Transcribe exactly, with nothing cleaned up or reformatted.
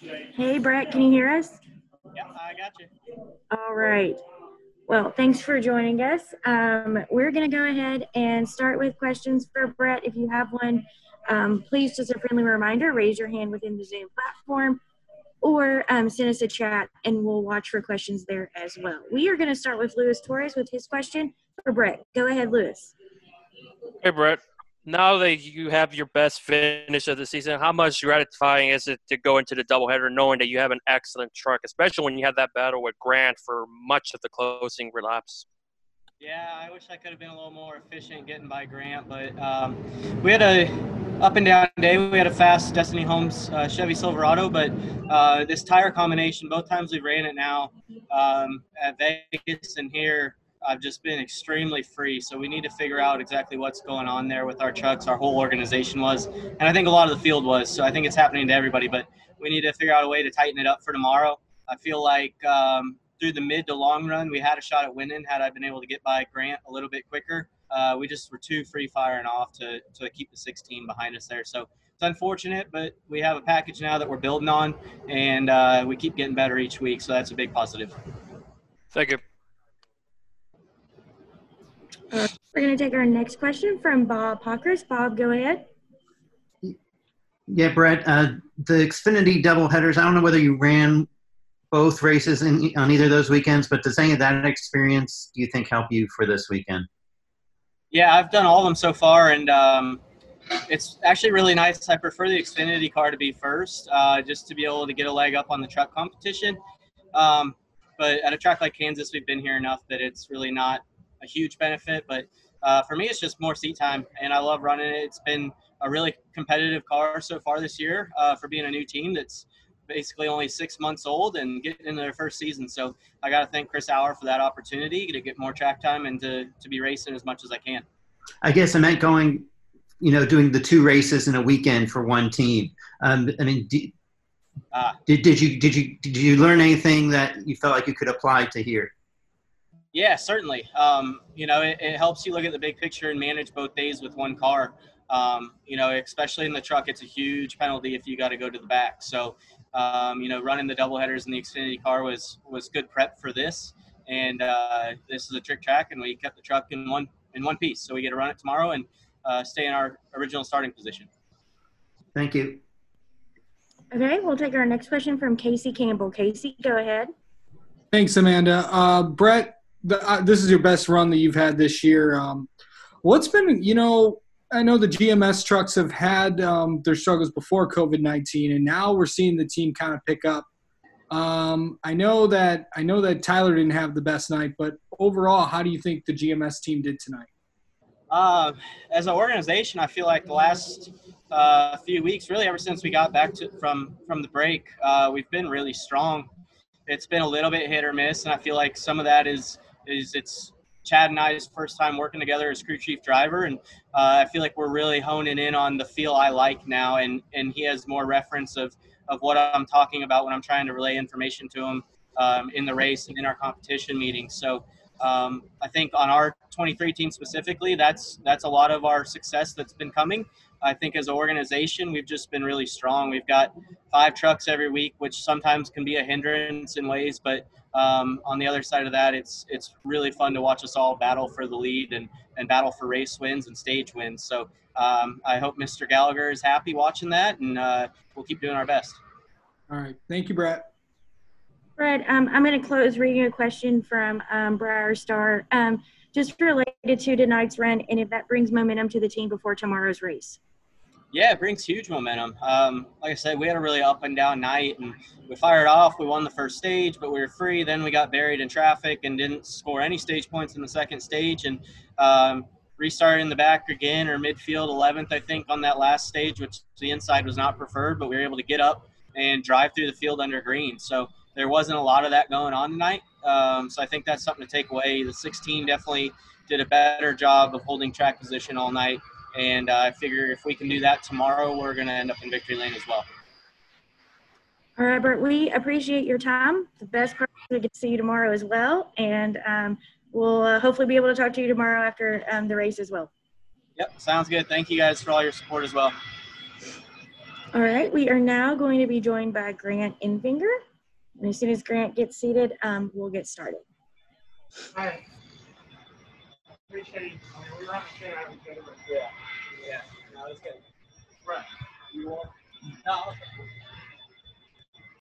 Hey, Brett, can you hear us? Yep, I got you. All right. Well, thanks for joining us. Um, we're going to go ahead and start with questions for Brett. If you have one, um, please just a friendly reminder, raise your hand within the Zoom platform or um, send us a chat and we'll watch for questions there as well. We are going to start with Luis Torres with his question for Brett. Go ahead, Luis. Hey, Brett. Now that you have your best finish of the season, how much gratifying is it to go into the doubleheader knowing that you have an excellent truck, especially when you had that battle with Grant for much of the closing laps? Yeah, I wish I could have been a little more efficient getting by Grant, but um, we had a up and down day. We had a fast Destiny Homes uh, Chevy Silverado, but uh, this tire combination, both times we've ran it now um, at Vegas and here, I've just been extremely free. So we need to figure out exactly what's going on there with our trucks. Our whole organization was, and I think a lot of the field was. So I think it's happening to everybody, but we need to figure out a way to tighten it up for tomorrow. I feel like um, through the mid to long run, we had a shot at winning had I been able to get by Grant a little bit quicker. Uh, we just were too free firing off to, to keep the sixteen behind us there. So it's unfortunate, but we have a package now that we're building on, and uh, we keep getting better each week. So that's a big positive. Thank you. Uh, we're going to take our next question from Bob Pockers. Bob, go ahead. Yeah, Brett, uh, the Xfinity doubleheaders, I don't know whether you ran both races in, on either of those weekends, but does any of that experience, do you think, help you for this weekend? Yeah, I've done all of them so far, and um, it's actually really nice. I prefer the Xfinity car to be first, uh, just to be able to get a leg up on the truck competition. Um, but at a track like Kansas, we've been here enough that it's really not a huge benefit. But uh, for me, it's just more seat time, and I love running it. It's been a really competitive car so far this year uh, for being a new team that's basically only six months old and getting into their first season. So I got to thank Chris Auer for that opportunity to get more track time and to, to be racing as much as I can. I guess I meant going, you know, doing the two races in a weekend for one team. Um, I mean, do, uh, did, did you, did you, did you learn anything that you felt like you could apply to here? Yeah, certainly. Um, you know, it, it helps you look at the big picture and manage both days with one car. Um, you know, especially in the truck, it's a huge penalty if you got to go to the back. So, um, you know, running the doubleheaders in the Xfinity car was was good prep for this. And uh, this is a trick track, and we kept the truck in one in one piece. So we get to run it tomorrow and uh, stay in our original starting position. Thank you. Okay, we'll take our next question from Casey Campbell. Casey, go ahead. Thanks, Amanda. Uh, Brett, the, uh, this is your best run that you've had this year. Um, what's been, you know, I know the G M S trucks have had um, their struggles before COVID nineteen, and now we're seeing the team kind of pick up. Um, I know that I know that Tyler didn't have the best night, but overall, how do you think the G M S team did tonight? Uh, as an organization, I feel like the last uh, few weeks, really ever since we got back to, from from the break, uh, we've been really strong. It's been a little bit hit or miss, and I feel like some of that is is it's Chad and I's first time working together as crew chief driver, and uh, I feel like we're really honing in on the feel I like now, and and he has more reference of of what I'm talking about when I'm trying to relay information to him um, in the race and in our competition meetings. So um, I think on our twenty-three team specifically, that's that's a lot of our success that's been coming. I think as an organization, we've just been really strong. We've got five trucks every week, which sometimes can be a hindrance in ways, but um, on the other side of that, it's it's really fun to watch us all battle for the lead and, and battle for race wins and stage wins. So um, I hope Mister Gallagher is happy watching that, and uh, we'll keep doing our best. All right. Thank you, Brett. Brett, um, I'm going to close reading a question from um, Briar Star, um, just related to tonight's run, and if that brings momentum to the team before tomorrow's race. Yeah, it brings huge momentum. Um, like I said, we had a really up and down night, and we fired off. We won the first stage, but we were free. Then we got buried in traffic and didn't score any stage points in the second stage, and um, restarted in the back again, or midfield eleventh, I think, on that last stage, which the inside was not preferred, but we were able to get up and drive through the field under green. So there wasn't a lot of that going on tonight. Um, so I think that's something to take away. The sixteen definitely did a better job of holding track position all night. And uh, I figure if we can do that tomorrow, we're going to end up in victory lane as well. All right, Bert, we appreciate your time. The best part is we get to see you tomorrow as well. And um, we'll uh, hopefully be able to talk to you tomorrow after um, the race as well. Yep, sounds good. Thank you guys for all your support as well. All right, we are now going to be joined by Grant Infinger. And as soon as Grant gets seated, um, we'll get started. Hi. Appreciate it. I mean, we were on the shit out of each other. Yeah. Yeah. No, it's good. Right. You want? No.